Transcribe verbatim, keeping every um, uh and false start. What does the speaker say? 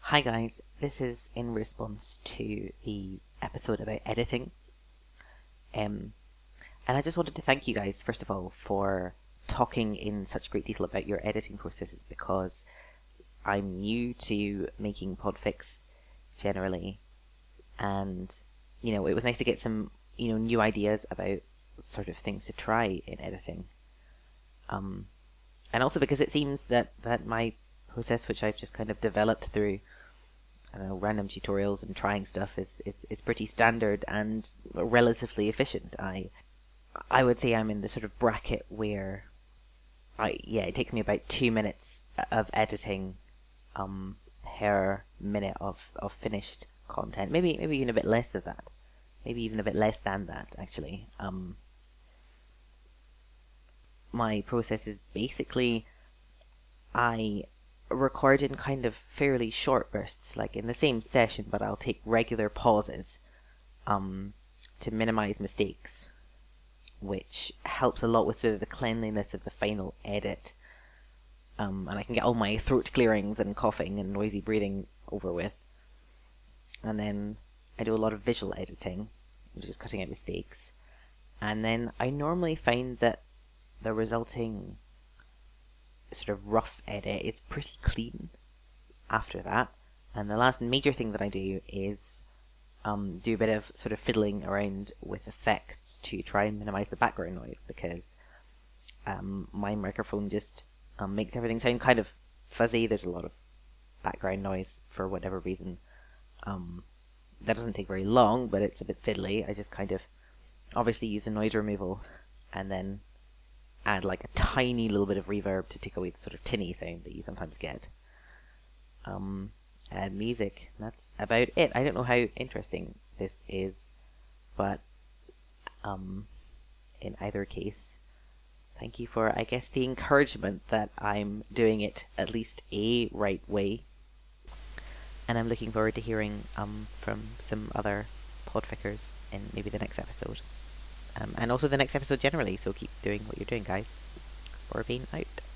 Hi guys, this is in response to the episode about editing. Um, and I just wanted to thank you guys, first of all, for talking in such great detail about your editing processes, because I'm new to making podfics generally, and, you know, it was nice to get some, you know, new ideas about sort of things to try in editing. Um, and also because it seems that, that my process, which I've just kind of developed through I don't know, random tutorials and trying stuff is, is, is pretty standard and relatively efficient. I I would say I'm in the sort of bracket where I yeah, it takes me about two minutes of editing um per minute of, of finished content. Maybe maybe even a bit less of that. Maybe even a bit less than that actually. Um my process is basically I record in kind of fairly short bursts, like in the same session, but I'll take regular pauses um, to minimize mistakes, which helps a lot with sort of the cleanliness of the final edit. Um, and I can get all my throat clearings and coughing and noisy breathing over with. And then I do a lot of visual editing, just cutting out mistakes. And then I normally find that the resulting sort of rough edit is pretty clean after that. And the last major thing that I do is um, do a bit of sort of fiddling around with effects to try and minimize the background noise, because um, my microphone just um, makes everything sound kind of fuzzy. There's a lot of background noise for whatever reason. Um, that doesn't take very long, but it's a bit fiddly. I just kind of obviously use the noise removal and then add like a tiny little bit of reverb to take away the sort of tinny sound that you sometimes get. Um, and music. That's about it. I don't know how interesting this is, but um, in either case, thank you for, I guess, the encouragement that I'm doing it at least a right way. And I'm looking forward to hearing um, from some other podfickers in maybe the next episode. Um, and also the next episode generally, so keep doing what you're doing, guys. Or being out.